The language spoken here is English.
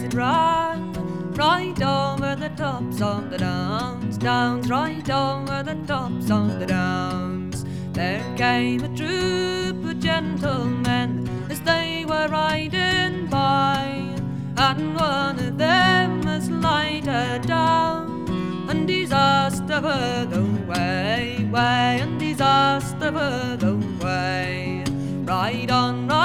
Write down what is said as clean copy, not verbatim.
it ran right over the tops of the downs, downs, right over the tops of the downs. There came a troop of gentlemen as they were riding by, and one of them was lighter down, and he's asked her the way, and he's asked her the way. Ride on,